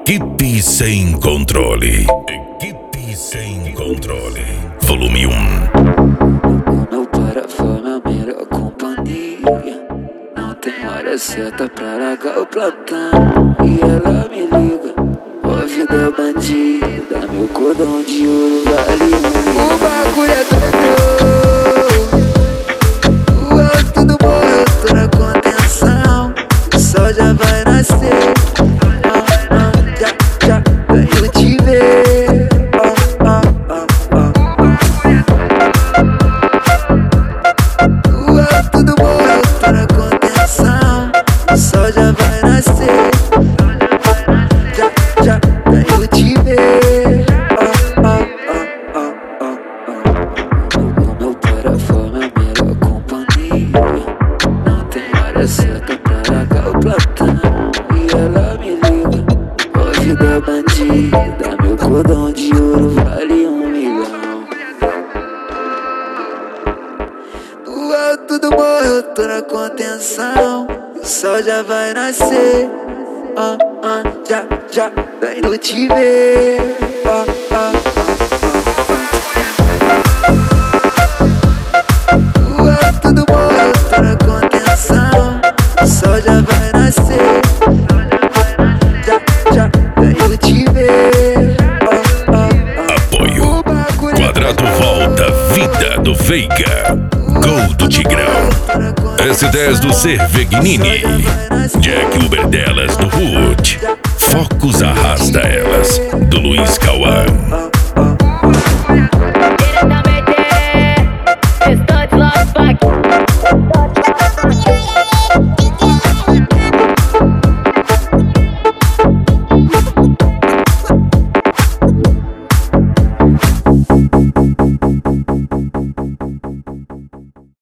Equipe Sem Controle. Equipe Sem Controle. Volume 1. Meu para foi minha melhor companhia. Não tem hora certa pra largar o plantão. E ela me liga, ó vida bandida. Meu cordão de ouro vale o bagulho é doido. O alto do morro eu tô na contenção. O sol já vai nascer. Já venho te ver. O alto do morro eu tô na contenção. O sol já vai nascer. Já venho te ver. O meu para foi minha melhor companhia. Não tem hora certa pra largar o plantão. E ela me liga, ó vida bandida. Meu cordão de ouro vale 1 milhão. No alto do morro eu tô na contenção. O sol já vai nascer. Já venho te ver. No alto do morro eu tô na contenção. O sol já vai nascer. Já venho te ver. Apoio Quadrado Volta Vida do Veiga, Gol do Tigrão, S10 do Cervegnini, Jack Uber delas do Hood, Focus Arrasta Elas do Luiz Cauã.